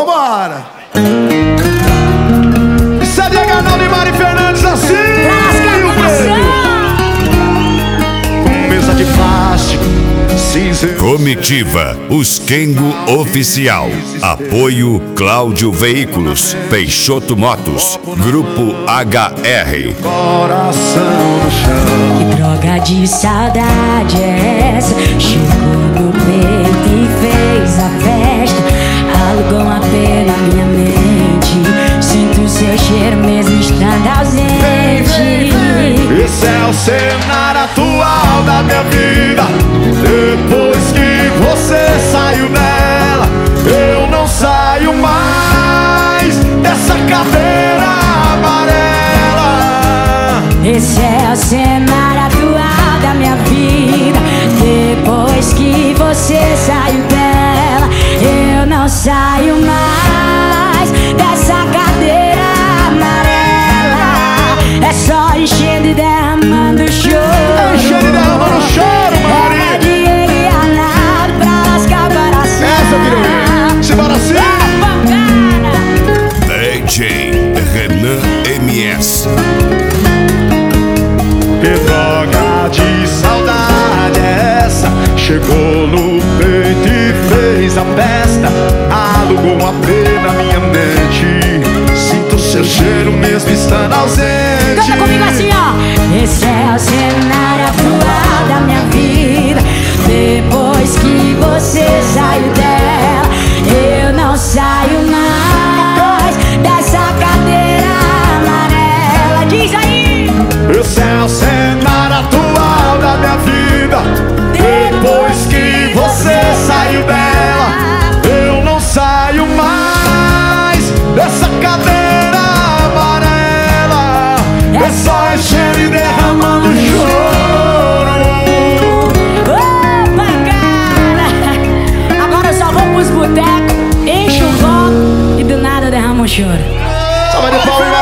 vambora. Isso é Diego Arnaldo e Mari Fernandes assim. Mesa de plástico, cinza. Comitiva, os Kengo Oficial. Apoio Cláudio Veículos, Peixoto Motos, Grupo HR. Coração no chão. Que droga de saudade é essa? Chegou no peito e fez a festa. Alugou uma pena minha mente. Sinto seu cheiro mesmo estando ausente. Esse é o cenário atual da minha vida. Depois que você saiu dela, eu não saio mais dessa cadeira amarela. Esse é o cenário atual da minha vida. Depois que você saiu dela, eu não saio mais dessa cadeira amarela. É só enchendo e derramando choro. Enchendo e derramando choro, Mari. É Diego e Arnaldo pra lascar o coração. Essa, Piruí. Simbora assim. DJ Renan MS. Que droga de saudade é essa? Chegou no peito e fez a festa. Alugou uma pena minha mente. Sinto seu cheiro mesmo estando ausente. Canta comigo assim, ó. Esse é o cenário atual da minha vida. Depois que você saiu dela, eu não saio mais dessa cadeira amarela. Diz aí! Esse é o cenário atual da minha vida. Depois que você saiu dela, eu não saio mais dessa cadeira amarela. É só enchendo e derramando choro. Opa, cara! Agora eu só vou pros botecos, encho o copo e do nada derramo um choro. Salva de palmas,